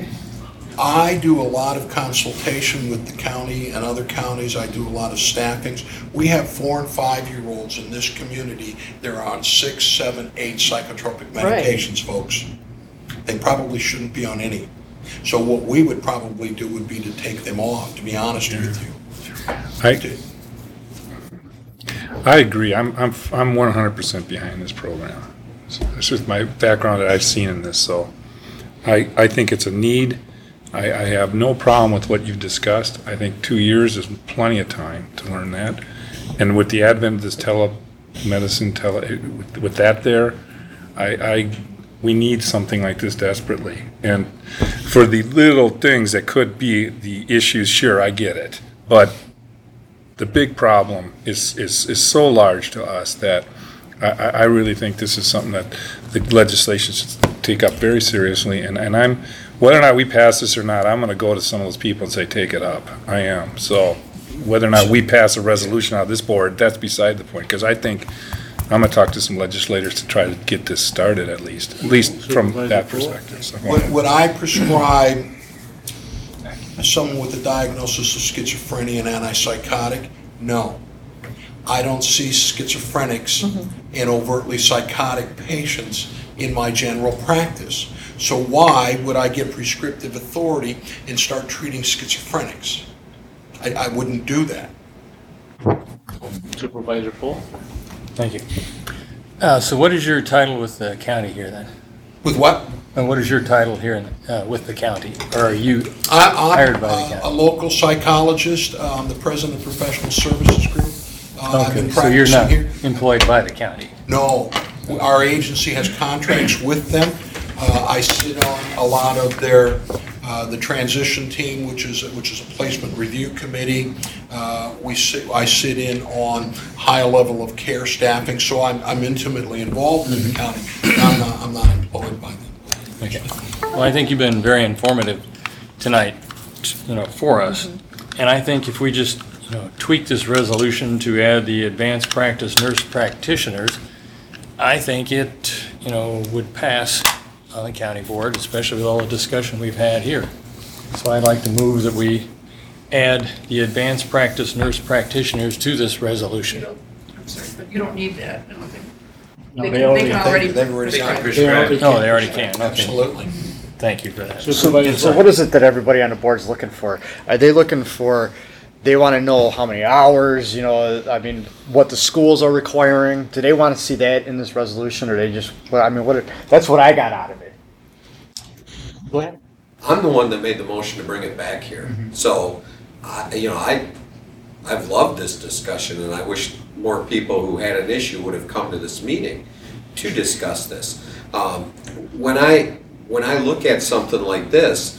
I do a lot of consultation with the county and other counties. I do a lot of staffings. We have four and five-year-olds in this community. They're on six, seven, eight psychotropic Right. medications, folks. They probably shouldn't be on any. So what we would probably do would be to take them off, to be honest with you. I, I agree. I'm, I'm, I'm one hundred percent behind this program. It's just my background that I've seen in this, so I, I think it's a need. I, I have no problem with what you've discussed. I think two years is plenty of time to learn that. And with the advent of this telemedicine, tele, with, with that there, I, I, we need something like this desperately. And for the little things that could be the issues, sure, I get it. But the big problem is, is, is so large to us that I, I I really think this is something that the legislation should take up very seriously. And, and I'm, whether or not we pass this or not, I'm gonna go to some of those people and say, take it up. I am. So whether or not we pass a resolution out of this board, that's beside the point. Because I think, I'm gonna talk to some legislators to try to get this started at least, at least from that perspective. So, Would, would I prescribe someone with a diagnosis of schizophrenia and antipsychotic? No. I don't see schizophrenics and overtly psychotic patients in my general practice. So why would I get prescriptive authority and start treating schizophrenics? I, I wouldn't do that. Supervisor Poole? Thank you. Uh, so what is your title with the county here then? With what? And what is your title here in, uh, with the county? Or are you I- I'm, hired by the uh, county? A local psychologist, um, the president of Professional Services Group. Uh, I've been Okay, so you're not practicing here. employed by the county? No, our agency has contracts with them. Uh, I sit on a lot of their, uh, the transition team, which is, which is a placement review committee. Uh, We sit, I sit in on high level of care staffing, so I'm, I'm intimately involved in the county. I'm not, I'm not employed by them. Okay. Well, I think you've been very informative tonight, you know, for us. And I think if we just, you know, tweak this resolution to add the advanced practice nurse practitioners, I think it, you know, would pass on the county board, especially with all the discussion we've had here. So I'd like to move that we add the advanced practice nurse practitioners to this resolution. I'm sorry, but you don't need that, I don't think. No, They they can, already- they can already. they've already got it. prescribe. Oh, they already can, okay. Absolutely. Thank you for that. So so what is it that everybody on the board's looking for? Are they looking for, they want to know how many hours, you know, I mean, what the schools are requiring? Do they want to see that in this resolution, or they just, well, I mean, what, that's what I got out of it. Go ahead. I'm the one that made the motion to bring it back here. So, I, you know, I, I've loved this discussion, and I wish more people who had an issue would have come to this meeting to discuss this. Um, when I, when I look at something like this,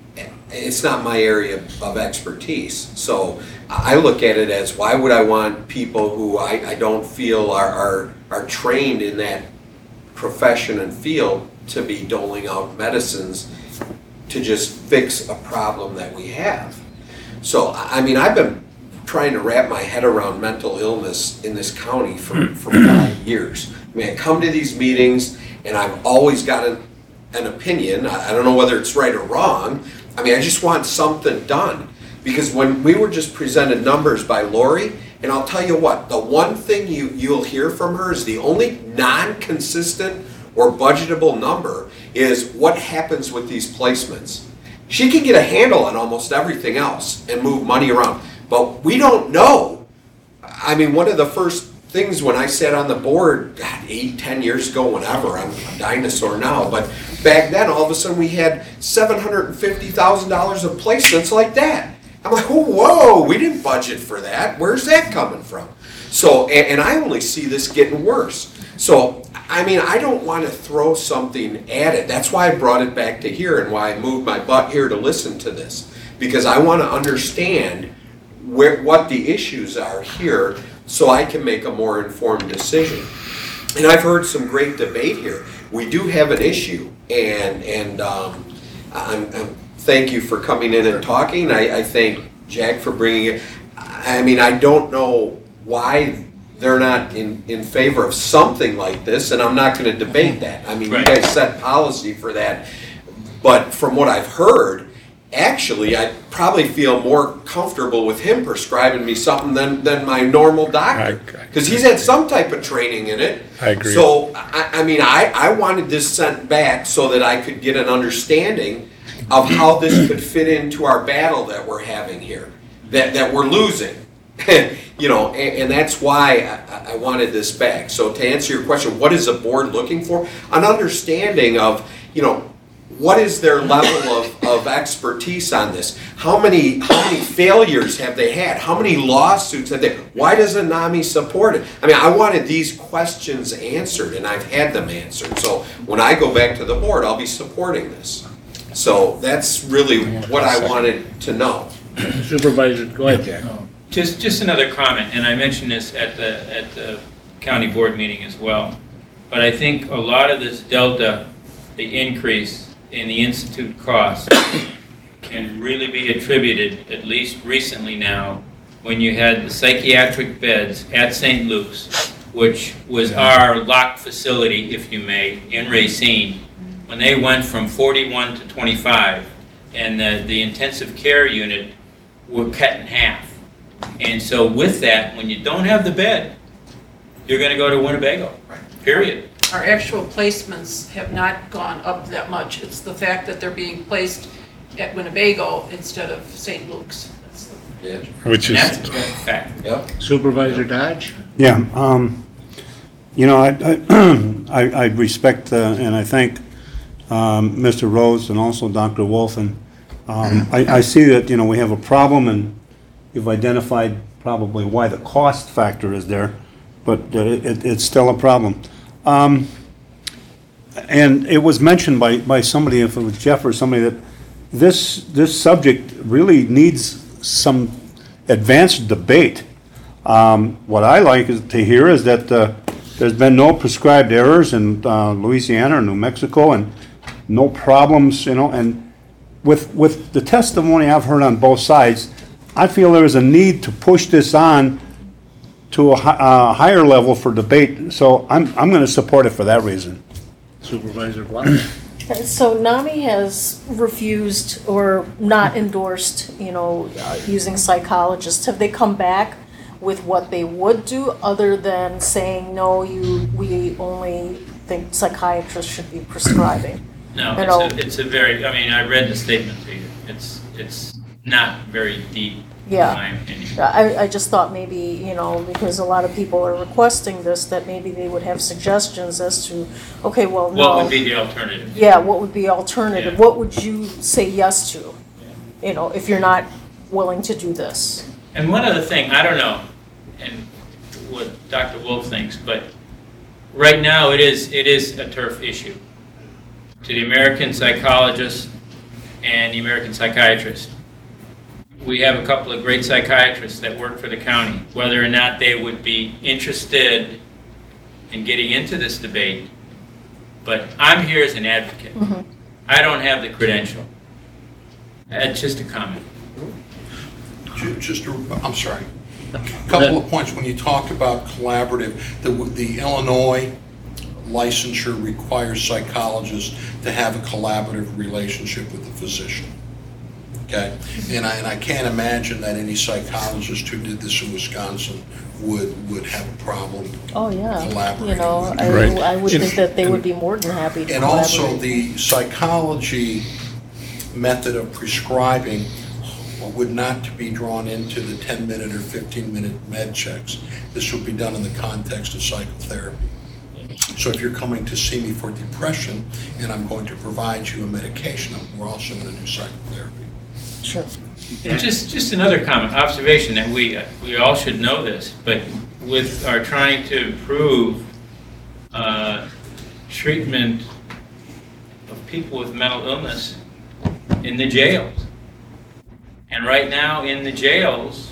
it's not my area of expertise. So I look at it as, why would I want people who I, I don't feel are, are, are trained in that profession and field to be doling out medicines to just fix a problem that we have? So, I mean, I've been trying to wrap my head around mental illness in this county for, for five years. I mean, I come to these meetings and I've always got an, an opinion. I, I don't know whether it's right or wrong. I mean, I just want something done. Because when we were just presented numbers by Lori, and I'll tell you what, the one thing you, you'll hear from her is the only non-consistent or budgetable number is what happens with these placements. She can get a handle on almost everything else and move money around, but we don't know. I mean, one of the first things when I sat on the board, God, eight, ten years ago, whenever, I'm a dinosaur now, but back then, all of a sudden, we had seven hundred fifty thousand dollars of placements like that. I'm like, oh, whoa, we didn't budget for that. Where's that coming from? So, and, and I only see this getting worse. So, I mean, I don't want to throw something at it. That's why I brought it back to here and why I moved my butt here to listen to this. Because I want to understand where, what the issues are here so I can make a more informed decision. And I've heard some great debate here. We do have an issue, and and um, I'm, I'm, thank you for coming in and talking. I, I thank Jack for bringing it. I mean, I don't know why they're not in, in favor of something like this, and I'm not going to debate that. I mean, Right. you guys set policy for that. But from what I've heard, actually, I probably feel more comfortable with him prescribing me something than, than my normal doctor. I- I- Because he's had some type of training in it. I agree. So, I, I mean, I, I wanted this sent back so that I could get an understanding of how this could fit into our battle that we're having here, that, that we're losing. You know, and, and that's why I, I wanted this back. So to answer your question, what is the board looking for? An understanding of, you know, what is their level of, of expertise on this? How many how many failures have they had? How many lawsuits have they? Why does ANAMI support it? I mean, I wanted these questions answered, and I've had them answered. So when I go back to the board, I'll be supporting this. So that's really what I wanted to know. Supervisor, go ahead, Jack. Just, just another comment, and I mentioned this at the, at the county board meeting as well. But I think a lot of this delta, the increase in the institute costs, can really be attributed, at least recently now, when you had the psychiatric beds at Saint Luke's, which was our locked facility, if you may, in Racine, when they went from forty-one to twenty-five, and the, the intensive care unit were cut in half. And so with that, when you don't have the bed, you're going to go to Winnebago, period. Our actual placements have not gone up that much. It's the fact that they're being placed at Winnebago instead of Saint Luke's. That's the- Yeah. Which is, That's a fact. Yep. Supervisor Dodge? Yeah, um, You know, I, I, I I respect uh, and I thank um, Mister Rose and also Doctor Wolf. And um, I, I see that, you know, we have a problem, and you've identified probably why the cost factor is there, but uh, it, it's still a problem. Um, and it was mentioned by, by somebody, if it was Jeff or somebody, that this, this subject really needs some advanced debate. Um, what I like is to hear is that uh, there's been no prescribed errors in uh, Louisiana or New Mexico, and no problems, you know, and with, with the testimony I've heard on both sides, I feel there is a need to push this on to a, hi- a higher level for debate, so I'm, I'm gonna support it for that reason. Supervisor Blau? So NAMI has refused or not endorsed, you know, uh, using psychologists. Have they come back with what they would do, other than saying, no, you, we only think psychiatrists should be prescribing? No, You know, it's a, it's a very, I mean, I read the statement to you. It's, it's not very deep, in Yeah. my opinion. I, I just thought maybe, you know, because a lot of people are requesting this, that maybe they would have suggestions as to, okay, well, no. What would be the alternative? Yeah, what would be alternative? Yeah. What would you say yes to? You know, if you're not willing to do this? And one other thing, I don't know, and what Doctor Wolf thinks, but right now it is, it is a turf issue to the American psychologist and the American psychiatrist. We have a couple of great psychiatrists that work for the county. Whether or not they would be interested in getting into this debate, but I'm here as an advocate. Mhm. I don't have the credential. That's just a comment. Ju- Just, a- I'm sorry. A couple of points. When you talk about collaborative, the, the Illinois licensure requires psychologists to have a collaborative relationship with the physician. Okay? And I, and I can't imagine that any psychologist who did this in Wisconsin would, would have a problem. Oh, yeah. Collaborating You know, with I, Right. I would And- think that they would be more than happy to And also, collaborate. the psychology method of prescribing would not to be drawn into the ten-minute or fifteen-minute med checks. This would be done in the context of psychotherapy. So if you're coming to see me for depression, and I'm going to provide you a medication, we're also going to do psychotherapy. Sure. And just, just another comment, observation that we, we all should know this, but with our trying to improve uh, treatment of people with mental illness in the jails. And right now in the jails,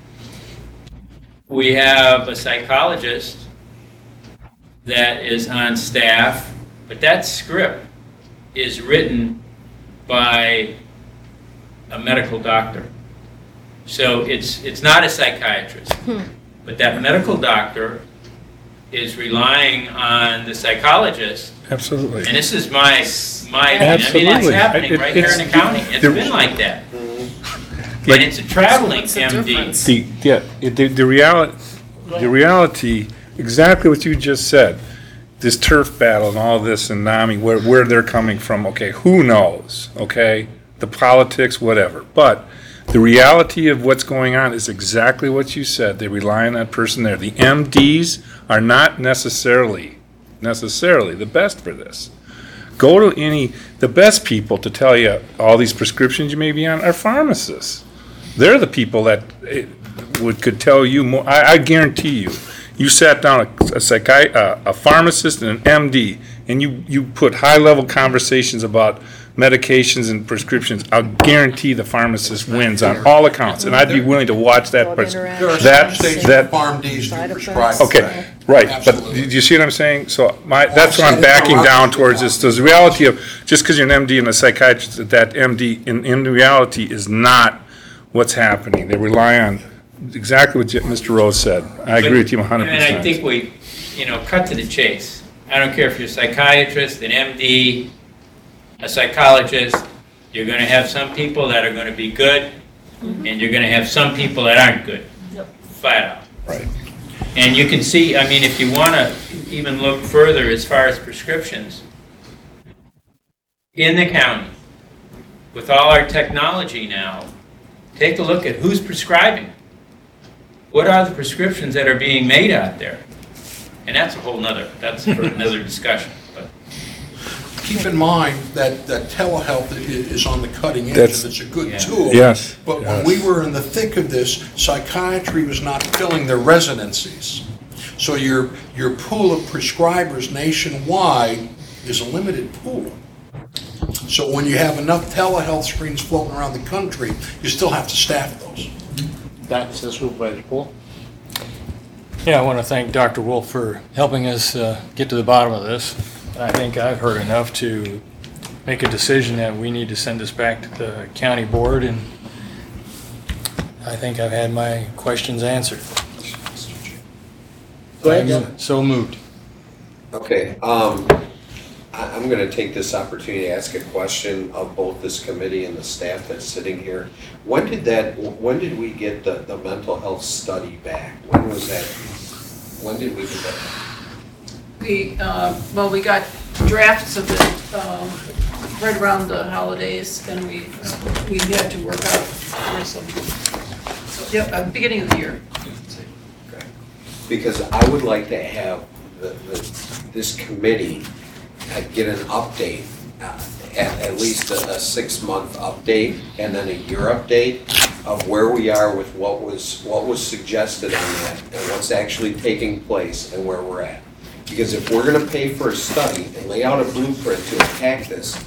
we have a psychologist that is on staff, but that script is written by a medical doctor. So it's, it's not a psychiatrist, but that medical doctor is relying on the psychologist. Absolutely. And this is my, my, opinion. I mean, it's Absolutely. happening It- right here in the county. It's the- been like that. And it's a traveling What's the M D. difference? The, yeah, it- the, the reality, the reality, exactly what you just said, this turf battle and all this and NAMI, where, where they're coming from, okay, who knows, okay? The politics, whatever. But the reality of what's going on is exactly what you said. They rely on that person there. The M Ds are not necessarily, necessarily the best for this. Go to any, the best people to tell you all these prescriptions you may be on are pharmacists. They're the people that eh, would, could tell you more. I, I guarantee you, you sat down a, a psychi, uh, a pharmacist and an M D, and you, you put high-level conversations about medications and prescriptions. I'll guarantee the pharmacist wins on all accounts, and I'd be willing to watch that. pres- There are That, some states that, where Pharm Ds do Side prescribe. effects. okay, right, but Absolutely. do you see what I'm saying? So my, that's what I I'm said it backing around down the towards clock. is, the reality of, just because you're an M D and a psychiatrist, that that M D, in, in reality, is not what's happening. They rely on exactly what Mister Rose said. I agree with you one hundred And I percent. think we, you know, cut to the chase. I don't care if you're a psychiatrist, an M D, a psychologist, you're gonna have some people that are gonna be good, and you're gonna have some people that aren't good, flat out. Right. And you can see, I mean, if you wanna even look further as far as prescriptions, in the county, with all our technology now, take a look at who's prescribing. What are the prescriptions that are being made out there? And that's a whole nother, that's for another discussion, but. Keep in mind that, that telehealth i- is on the cutting edge, That's- and it's a good Yeah. tool. Yes, But when yes. we were in the thick of this, psychiatry was not filling their residencies. So your, your pool of prescribers nationwide is a limited pool. So when you have enough telehealth screens floating around the country, you still have to staff those. That's the Supervisor Poole. Yeah, I want to thank Doctor Wolf for helping us uh, get to the bottom of this. I think I've heard enough to make a decision that we need to send this back to the county board, and I think I've had my questions answered. Go ahead, Jim. So moved. Okay, um, I, I'm gonna take this opportunity to ask a question of both this committee and the staff that's sitting here. When did that, when did we get the, the mental health study back? When was that, when did we get that? We, uh, well, we got drafts of it um, right around the holidays, and we, we had to work out for some, so, yeah, uh, beginning of the year. Okay. Because I would like to have the, the, this committee uh, get an update, uh, at, at least a, a six-month update, and then a year update of where we are with what was, what was suggested on that, and what's actually taking place, and where we're at. Because if we're gonna pay for a study and lay out a blueprint to attack this,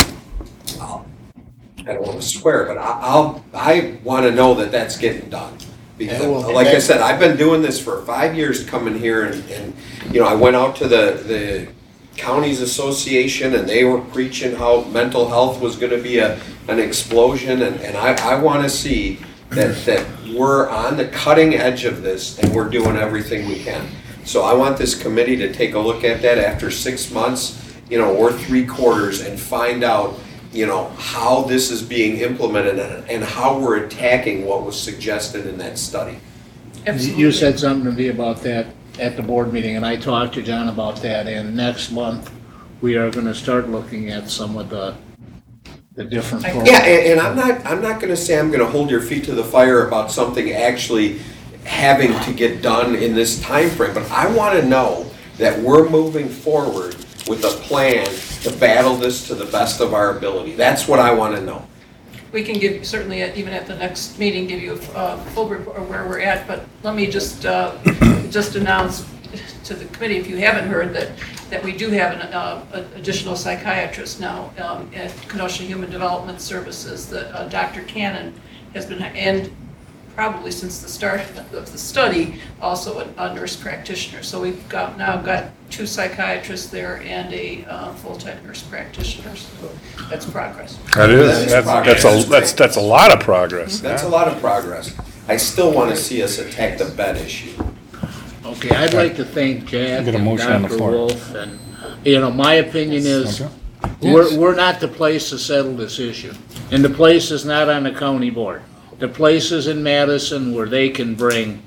I'll, I don't wanna swear, but I, I'll, I wanna know that that's getting done. Because, And we'll- like I said, I've been doing this for five years coming here and, and, you know, I went out to the, the counties association and they were preaching how mental health was gonna be a, an explosion, and, and I, I wanna see that, that we're on the cutting edge of this and we're doing everything we can. So I want this committee to take a look at that after six months, you know, or three quarters, and find out, you know, how this is being implemented and, and how we're attacking what was suggested in that study. Absolutely. You said something to me about that at the board meeting, and I talked to John about that, and next month, we are gonna start looking at some of the, the different programs. Yeah, and, and I'm not, I'm not gonna say I'm gonna hold your feet to the fire about something actually having to get done in this time frame, but I wanna know that we're moving forward with a plan to battle this to the best of our ability. That's what I wanna know. We can give, certainly, at- even at the next meeting, give you a uh, full report of where we're at, but let me just, uh, just announce to the committee, if you haven't heard, that, that we do have an uh, an additional psychiatrist now um, at Kenosha Human Development Services, that uh, Doctor Cannon has been, and probably since the start of the study, also a a nurse practitioner. So we've got, now got two psychiatrists there and a uh, full-time nurse practitioner, so that's progress. That That is, is that's, progress. that's a, that's, that's a lot of progress. That's a lot of progress. I still wanna see us attack the bed issue. Okay, I'd like to thank Jack Get a and motion on the Doctor floor. Wolf, and, you know, my opinion is, Okay. we're, we're not the place to settle this issue. And the place is not on the county board. The place is in Madison where they can bring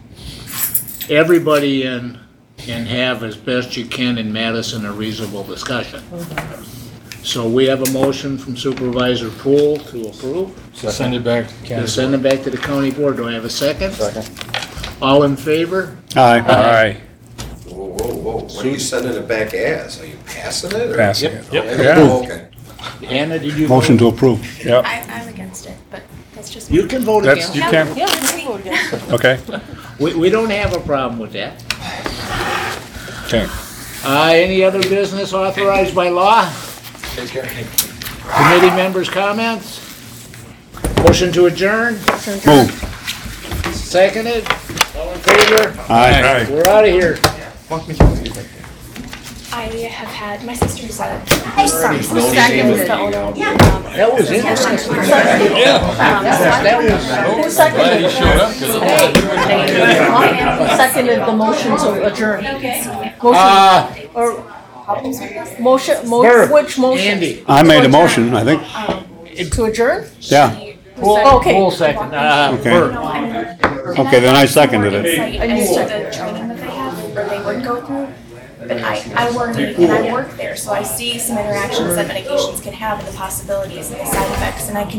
everybody in and have as best you can in Madison a reasonable discussion. So we have a motion from Supervisor Poole to approve, Send it back to the to county. send it back to the county board. Do I have a second? Second. All in favor? Aye. Aye, Whoa, whoa, whoa, what are you sending it back as? Are you passing it? or- passing it. Yep. Okay, Yeah. okay. Hannah, did you? Motion vote? to approve. Yep, I, I'm against it, but that's just. You can vote that's, against you it. can, Yeah, we can vote against. okay, We, we don't have a problem with that. okay. Uh, any other business authorized by law? Take care. Committee members' comments? Motion to adjourn? Move. Seconded? All in favor? Aye. We're out of here. I have had, my sister's a, my son's the Seconded. owner of the, um, That was interesting. That was, Who seconded? Showed up Who seconded the motion to adjourn? okay. Motion, uh, or, motion, mo, Burke, which motion? Andy. I made a motion, I think. To adjourn? Yeah. Full, Okay. full second, uh, Okay. Burke. Okay, then I seconded it. Insight as to the training that they have, or they would go through. But I, I work, and I work there, so I see some interactions that medications can have and the possibilities and the side effects, and I can